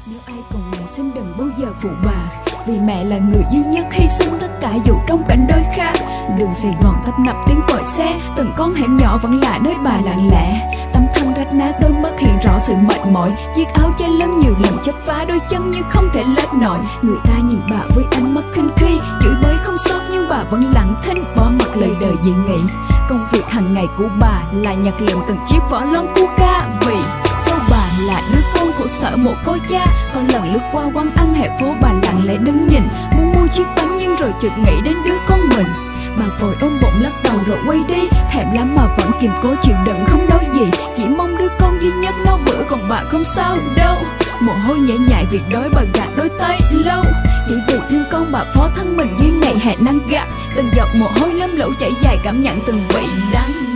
Nếu ai còn mẹ xin đừng bao giờ phụ bà, vì mẹ là người duy nhất hy sinh tất cả dù trong cảnh đôi khác. Đường Sài Gòn tấp nập tiếng còi xe, từng con hẻm nhỏ vẫn là nơi bà lặng lẽ. Tấm thân rách nát đôi mắt hiện rõ sự mệt mỏi, chiếc áo che lưng nhiều lần chắp vá đôi chân như không thể lết nổi. Người ta nhìn bà với ánh mắt khinh khi, chửi bới không sót nhưng bà vẫn lặng thinh, bỏ mặc lời đời dị nghị. Công việc hàng ngày của bà là nhặt lượm từng chiếc vỏ lon Coca, vì sau bà là đứa con của sở mộ cô cha. Có lần lướt qua quán ăn hè phố, bà lặng lẽ đứng nhìn, muốn mua chiếc bánh nhưng rồi chợt nghĩ đến đứa con mình. Bà vội ôm bụng lắc đầu rồi quay đi, thèm lắm mà vẫn kiềm cố chịu đựng không nói gì, chỉ mong đứa con duy nhất no bữa còn bà không sao đâu. Mồ hôi nhễ nhại vì đói, bà gạt đôi tay lâu, chỉ vì thương con bà phó thân mình dưới ngày hè nắng gắt. Từng giọt mồ hôi lâm lũ chảy dài, cảm nhận từng vị đắng.